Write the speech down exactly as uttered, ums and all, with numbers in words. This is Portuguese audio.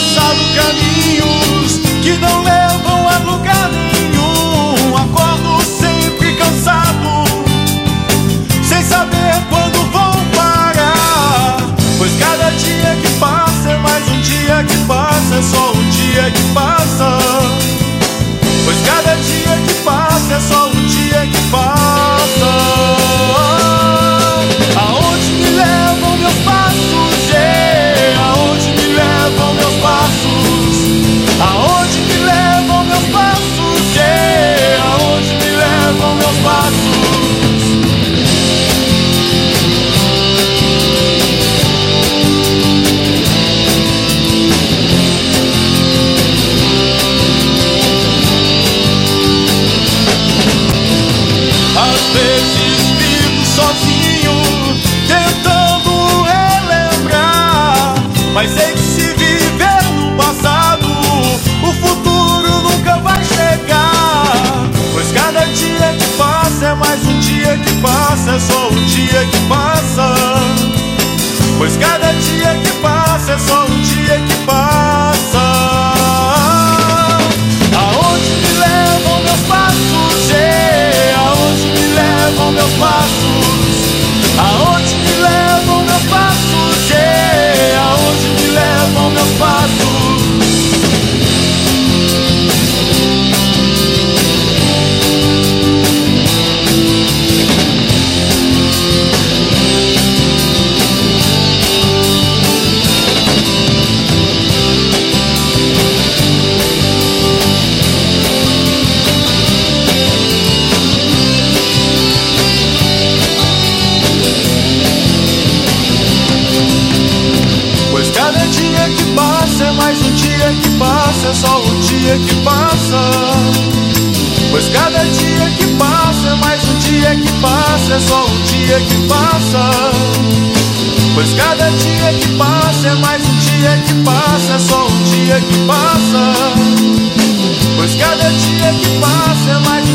traçado caminhos que não levam a lugar nenhum. Acordo sempre cansado, sem saber quando vou parar. Pois cada dia que passa é mais um dia que passa, é só um dia que passa. Pois cada dia que passa é só um dia que passa. Aonde me levam meus passos, yeah. Aonde me levam meus passos? Aonde me levam meus passos, yeah. Aonde me levam meus passos? Às vezes vivo sozinho, tentando relembrar, mas sei que se viver no passado, o futuro nunca vai chegar. Pois cada dia que passa é mais um dia que passa, é só um dia que passa. Pois cada dia que passa é só um dia que passa. Aonde me levam meus passos, yeah. Aonde me levam meus passos? Aonde me levam meus passos, yeah. Aonde me levam meus passos? Cada dia que passa é mais um dia que passa, é só um dia que passa. Pois cada dia que passa é mais um dia que passa, é só um dia que passa. Pois cada dia que passa é mais um dia que passa, é só um dia que passa. Pois cada dia que passa é mais